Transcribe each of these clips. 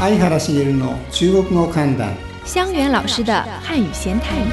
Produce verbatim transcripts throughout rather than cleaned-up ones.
相原茂の中国語観覧。 香源老師的漢語閒談。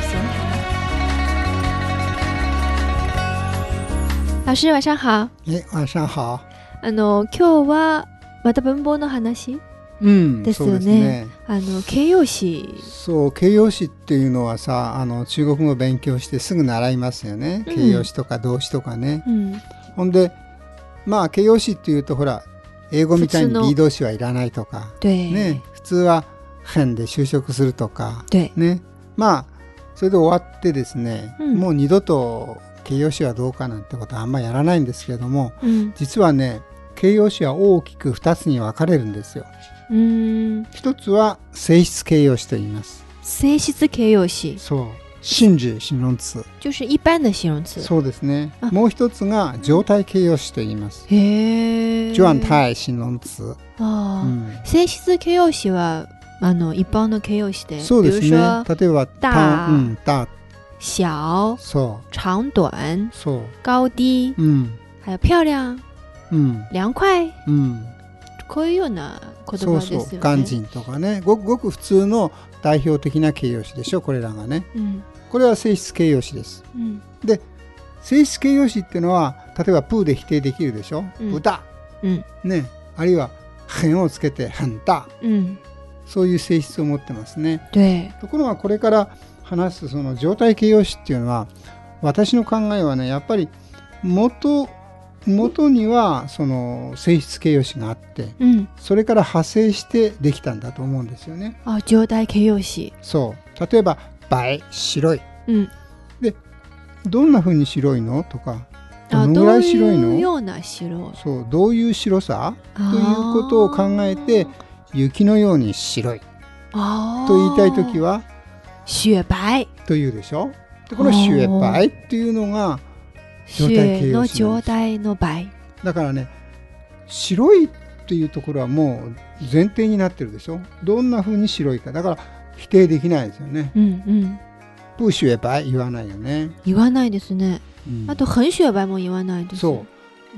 老師晚上好。 え、晚上好。 あの今日はまた文法の話うんですよね。 そうですね。 あの形容詞。 そう形容詞っていうのはさ、あの中国語を勉強してすぐ習いますよね。形容詞とか動詞とかね。 うん、 ほんでまあ形容詞っていうとほら英語みたいに B 動詞はいらないとか、ね、普通は変で修飾するとか、ね、まあそれで終わってですね、うん、もう二度と形容詞はどうかなんてことはあんまりやらないんですけれども、うん、実はね形容詞は大きくふたつに分かれるんですよ。うーん、一つは性質形容詞と言います。 性質形容詞。 そう。性質形容詞。 就是一般的形容詞。 そうですね。もう一つが状態形容詞と言います。 へえ。 状態形容詞。 ああ、うん、性質形容詞はあの一般の形容詞で。 そうですね。例えば大、 うん、大、 小、 そう、 長短、 そう、 高低、うん、還有漂亮、うん、涼快、うん、こういうような言葉ですよね。そうそう、鑑真とかね、ごくごく普通の代表的な形容詞でしょ、これらがね。うん、これは性質形容詞です。うん、で、性質形容詞っていうのは、例えばプーで否定できるでしょ。うん、歌、うん、ね、あるいは変をつけて変だ、うん、そういう性質を持ってますね。ところがこれから話すその状態形容詞っていうのは、私の考えはね、やっぱり元元にはその性質形容詞があって、うん、それから派生してできたんだと思うんですよね。あ、状態形容詞。 そう。例えば白、白い、うん、でどんな風に白いのとか、どのぐらい白いの、 どういうような白、 そう、どういう白さということを考えて、雪のように白いと言いたいときは雪白というでしょ。でこの雪白っていうのが状態形容詞状態の白だからね、白いっていうところはもう前提になってるでしょ。どんな風に白いかだから否定できないですよね。うんうん、不雪白言わないよね。 言わないですね。うん、あと很雪白も言わないです。 そう、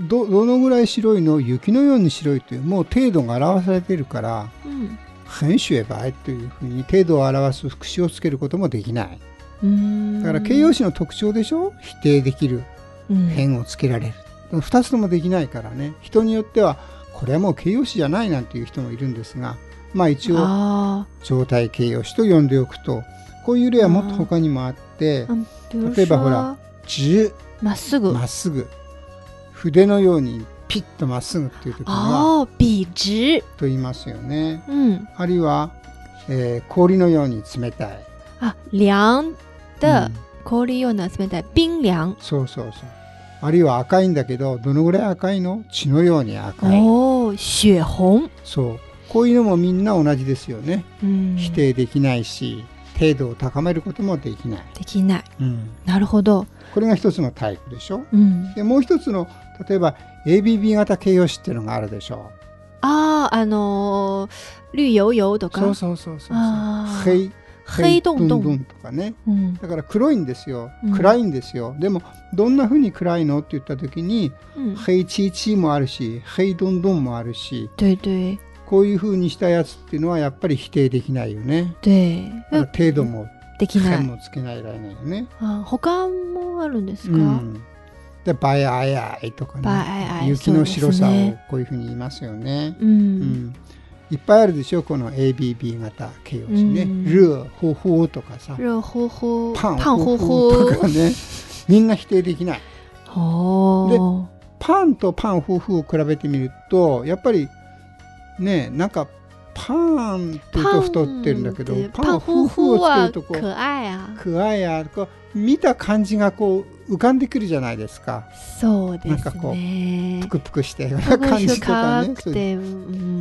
ど, どのぐらい白いの、雪のように白いというもう程度が表されているから、うん、很雪白というふうに程度を表す副詞をつけることもできない。うーん、だから形容詞の特徴でしょ。否定できる、変をつけられる、うん、ふたつともできないからね。人によってはこれはもう形容詞じゃないなんていう人もいるんですが、まあ一応状態形容詞と呼んでおくと、こういう例はもっと他にもあって、例えばほら直、 まっすぐ、 まっすぐ、筆のようにピッとまっすぐっていう時には筆直と言いますよね。うん、あるいは、えー、氷のように冷たい。 あ、涼的、氷ような冷たい、冰涼。 そうそうそう。あるいは赤いんだけど、どのぐらい赤いの？血のように赤い。 おー、血紅。 そう。こういうのもみんな同じですよね。うん、否定できないし、程度を高めることもできない。 できない。うん、なるほど。 これが一つのタイプでしょ。うん、でもう一つの例えば エービービー 型形容詞っていうのがあるでしょ。 ああ、あのー、绿油油とか。 そうそうそうそうそう。黑黑洞洞とかね、うん、だから黒いんですよ、暗いんですよ、うん、でもどんな風に暗いのって言った時に、うん、黑チーチーもあるし黑どんどんもあるし、 对对、 こういう風にしたやつっていうのはやっぱり否定できないよね。 对、 だから程度もできない、 変もつけないられないよね。 あ、他もあるんですか。うん、 でバイアイアイとかね、雪の白さをこういう風に言いますよね。うん、うん、いっぱいあるでしょ、この エービービー 型形容詞ね。熱呼呼とかさ、 熱呼呼、 パン呼呼とかね、みんな否定できない。で、パンとパン呼呼を比べてみると、やっぱりね、なんかパンって言うと太ってるんだけど、パン呼呼をつけるとこう可愛や可愛やこう見た感じがこう浮かんでくるじゃないですか。 そうですね。 なんかこうぷくぷくしたような感じとかね。うん、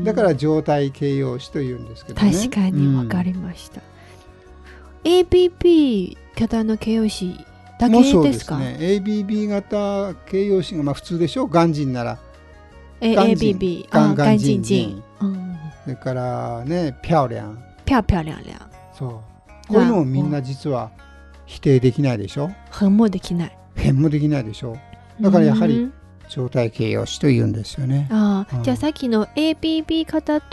だから状態形容詞というんですけどね。 確かに分かりました。うん、エービービー 型の形容詞だけですか。そうですね。 エービービー 型形容詞がまあ普通でしょ。鑑真なら。 エービービー、鑑真真。 それからね、漂亮。 漂漂亮亮。 そう。こういうのもみんな実は否定できないでしょ。 変もできない。 変もできないでしょ。だからやはり状態形容詞と言うんですよね。 あ、うん、じゃあさっきの エービービー 型と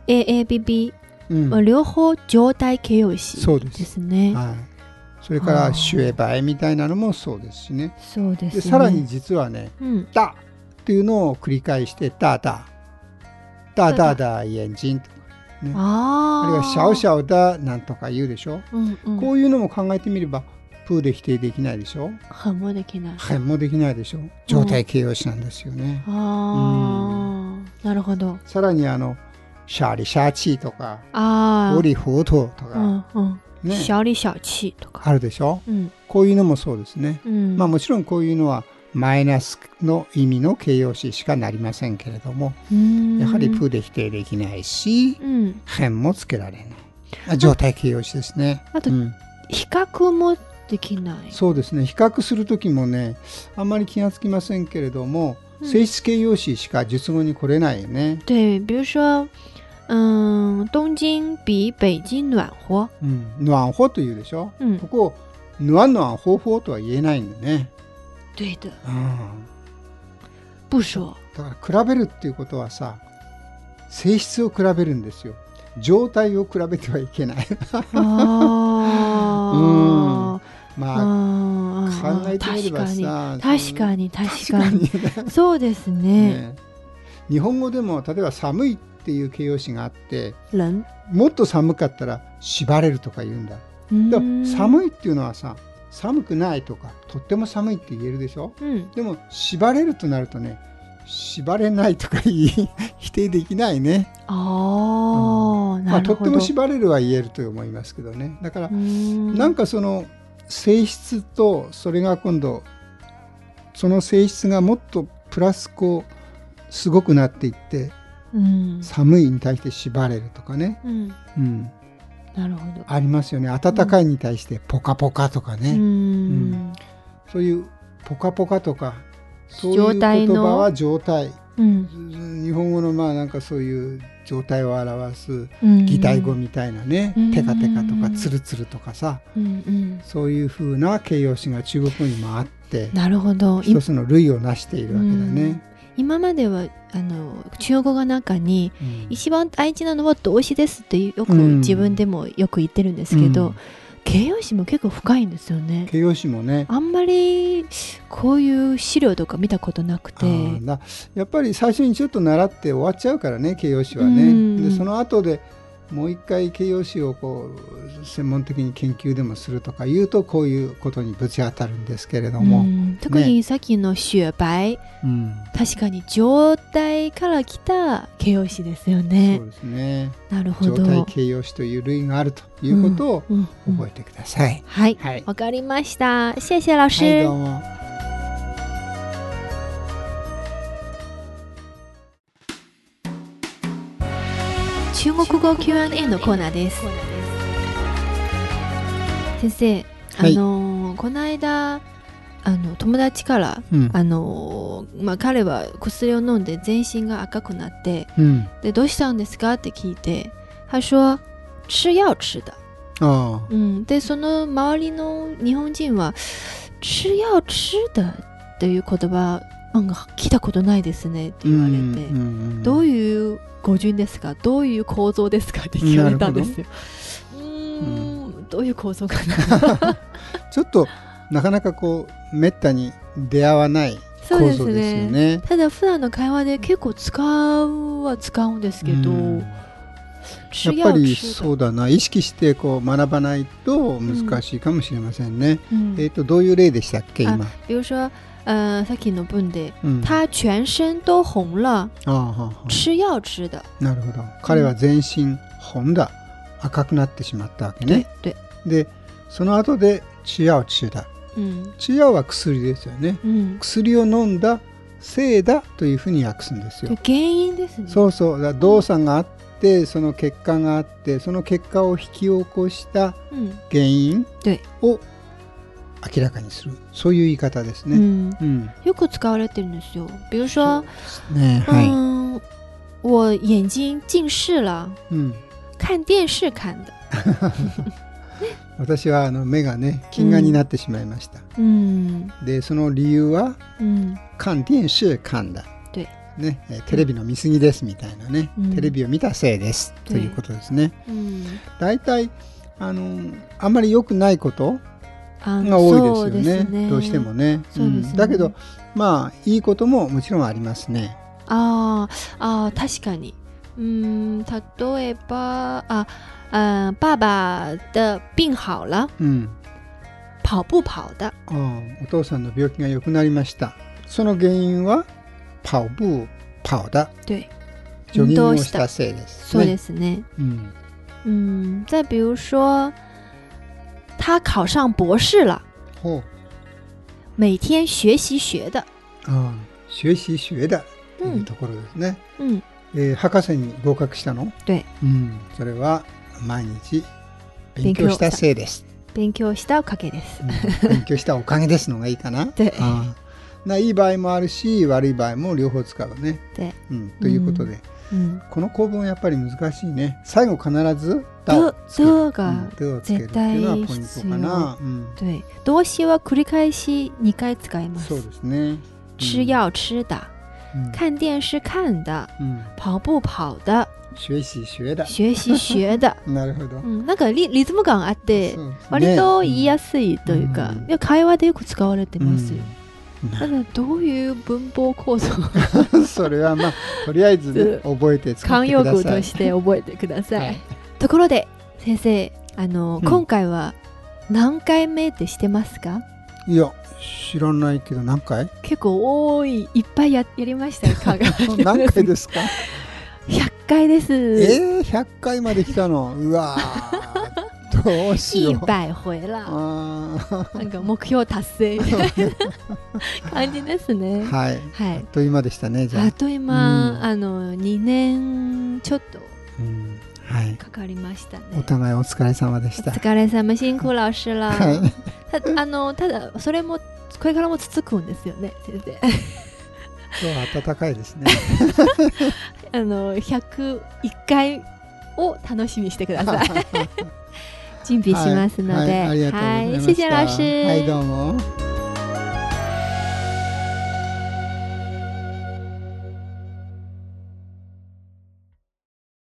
エーエービービー、うん、両方状態形容詞ですね。 はい、それからシュエバイみたいなのもそうですしね。 そうですね。でさらに実はね、うん、ダっていうのを繰り返してダダダダダ眼睛とかね、あ, あるいはシャオシャオダなんとか言うでしょ、うんうん、こういうのも考えてみればプーで否定できないでしょ。 はもできない。 はもできないでしょ。状態形容詞なんですよね。 うん、ああ、うん、なるほど。 さらにあのシャリシャチとかオリフトとか、 うんうんね、シャリシャチとかあるでしょ、うん、こういうのもそうですね、うん、まあもちろんこういうのはマイナスの意味の形容詞しかなりませんけれども、やはりプーで否定できないし、うん、変もつけられない状態形容詞ですね。 あと、うん、比較もできない。 そうですね。比較するときもね、あんまり気がつきませんけれども、うん、性質形容詞しか述語に来れないよね。 对，比如说嗯，東京比北京暖和。 うん、暖和というでしょ。うん、ここ暖暖和和とは言えないんだね。 对的。うん。不说。 だから比べるっていうことはさ、性質を比べるんですよ。状態を比べてはいけない。 ああ。 うん。まあ考えてみればさ、 確かに確かに確かにそうですね。ね、 日本語でも例えば寒いっていう形容詞があって、もっと寒かったら縛れるとか言うんだ。だから寒いっていうのはさ、寒くないとかとっても寒いって言えるでしょ、うん、でも縛れるとなるとね、縛れないとか否定できないね。 あ、うん、なるほど。まあ、 とっても縛れるは言えると思いますけどね。だからなんかその性質とそれが今度その性質がもっとプラスこうすごくなっていって、うん、寒いに対して縛れるとかね、うんうん、 なるほど。 ありますよね。暖かいに対してポカポカとかね、うんうん、そういうポカポカとかそういう言葉は状態、うん、日本語のまあなんかそういう状態を表す擬態語みたいなね、うん、テカテカとかツルツルとかさ、うんうん、そういう風な形容詞が中国語にもあって、 なるほど、 一つの類をなしているわけだね、うん、 今まではあの中国語の中に、うん、一番大事なのは動詞ですってよく、うん、自分でもよく言ってるんですけど、うん、形容詞も結構深いんですよね。 形容詞もね、 あんまりこういう資料とか見たことなくて、 あやっぱり最初にちょっと習って終わっちゃうからね、形容詞はね、うん、でその後でもう一回形容詞をこう専門的に研究でもするとかいうとこういうことにぶち当たるんですけれども、うん、 特にさっきの雪白、うん、確かに状態から来た形容詞ですよね。 そうですね。 なるほど。 状態形容詞という類があるということを覚えてください。 うんうんうん、はい、はい、わかりました。謝謝老師。 はい、どうも。 中国語 キューアンドエー のコーナーです。先生、あのー、この間あの友達から、うん、あのーまあ、彼は薬を飲んで全身が赤くなって、うん、でどうしたんですかって聞いて、他说吃药吃的。あ、うん、でその周りの日本人は吃药吃的という言葉なんか聞いたことないですねって言われて、うんうんうん、どういう語順ですか、どういう構造ですかって聞かれたんですよ。うーん、うん、どういう構造かなちょっとなかなかこうめったに出会わない構造ですよ ね, ねただ普段の会話で結構使うは使うんですけど、うん、 やっぱりそうだな、意識してこう学ばないと難しいかもしれませんね、うん、えーと、どういう例でしたっけ今。 比如说呃，さっきの文で、うん、他全身都紅了、吃藥吃的。 なるほど。彼は全身紅だ、赤くなってしまったわけね。で、でその後で吃药吃的。うん、吃药は薬ですよね、うん。薬を飲んだせいだというふうに訳すんですよ。 原因ですね。 そうそう。だ動作があって、うん、その結果があって、その結果を引き起こした原因を、うん明らかにする、そういう言い方ですね、うんうん、よく使われてるんですよ。比如说、ね、はい、嗯，我眼睛近視了、うん、看電視看的私はあの目がね近眼になってしまいました、うん、でその理由は、うん、看電視看的、 ね、テレビの見過ぎですみたいなね、うん、テレビを見たせいですということですね。だいたいあのあんまり良くないことが多いですよ ね, ねどうしても ね, う、ねうん、だけどまあいいことももちろんありますね。 ああ確かに、うん例えばああ爸爸的病好了、うん、跑步跑的あお父さんの病気が良くなりました。その原因は跑步跑的对ジョギングをしたせいです、ね、 そうですね。うん嗯，再比如说他考上博士了，每天学習学的あ学習学的というところですね、うんえー、博士に合格したの、 对うん、それは毎日勉強したせいです。 勉強したおかげです、 うん、勉強したおかげですのがいいかなあないい場合もあるし悪い場合も両方使うね、うん、ということで、うん、この構文はやっぱり難しいね。最後必ずだをつける、 が絶対必要。 对、動詞は繰り返しにかい使います。 そうですね。 吃药吃的、うん、看電視看的、うん、跑步跑的、 学習学的、 学習学的。 なるほど。 うん、なんか リ, リズム感あって、ね、割と言いやすいというか、うん、いや会話でよく使われてますよ。うん、ただどういう文法構造それはまあとりあえず、ね、覚えて使ってください。慣用句として覚えてください。はい、ところで先生あの、うん、今回は何回目ってしてますか？ いや知らないけど何回？ 結構多いいっぱい や, やりましたよ。 何回ですか？ ひゃっかいです。 えー、ひゃっかいまで来たの。うわどうしよう。 一百回了。なんか目標達成みたいな感じですね。 はい。はい、あっという間でしたね。じゃあ。 あっという間、うん、あのにねんちょっと。うんはい、かかりましたね。 お互いお疲れ様でした。 お疲れ様、辛苦老師了。はい、た, あのただそれもこれからも続くんですよね、先生。 そう暖かいですね。 あのひゃくいっかいを楽しみにしてください。準備しますので、 はいはい、ありがとうございました。 はい、謝謝老師。 はい、どうも。